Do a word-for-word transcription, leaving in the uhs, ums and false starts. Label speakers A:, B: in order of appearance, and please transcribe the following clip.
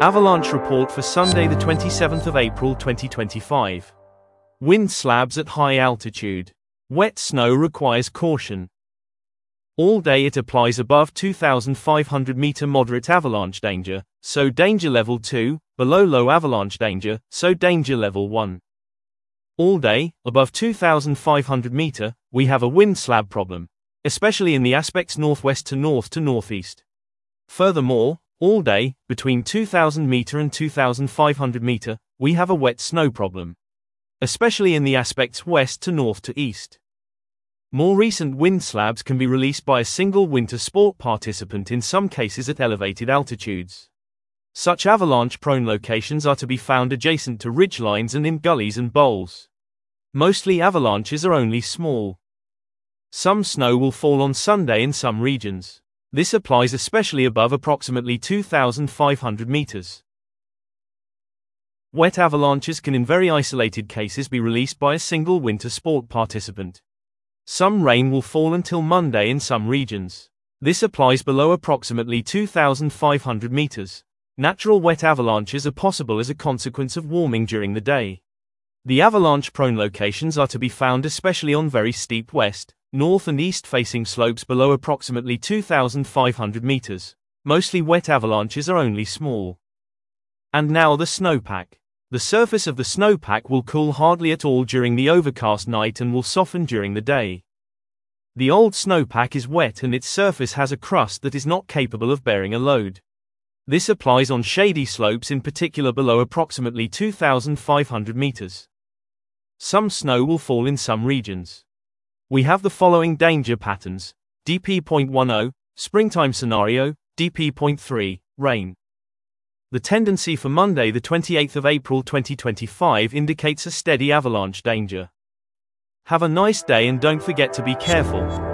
A: Avalanche report for Sunday the twenty-seventh of April twenty twenty-five. Wind slabs at high altitude. Wet snow requires caution. All day it applies above two thousand five hundred meter moderate avalanche danger, so danger level two, below low avalanche danger, so danger level one. All day, above two thousand five hundred meter, we have a wind slab problem, especially in the aspects northwest to north to northeast. Furthermore, all day, between two thousand meter and two thousand five hundred meter, we have a wet snow problem, especially in the aspects west to north to east. More recent wind slabs can be released by a single winter sport participant in some cases at elevated altitudes. Such avalanche-prone locations are to be found adjacent to ridgelines and in gullies and bowls. Mostly avalanches are only small. Some snow will fall on Sunday in some regions. This applies especially above approximately two thousand five hundred meters. Wet avalanches can in very isolated cases be released by a single winter sport participant. Some rain will fall until Monday in some regions. This applies below approximately two thousand five hundred meters. Natural wet avalanches are possible as a consequence of warming during the day. The avalanche-prone locations are to be found especially on very steep west, north and east-facing slopes below approximately two thousand five hundred meters. Mostly wet avalanches are only small. And now the snowpack. The surface of the snowpack will cool hardly at all during the overcast night and will soften during the day. The old snowpack is wet and its surface has a crust that is not capable of bearing a load. This applies on shady slopes in particular below approximately two thousand five hundred meters. Some snow will fall in some regions. We have the following danger patterns: D P point ten, springtime scenario, D P point three, rain. The tendency for Monday the twenty-eighth of April twenty twenty-five indicates a steady avalanche danger. Have a nice day and don't forget to be careful.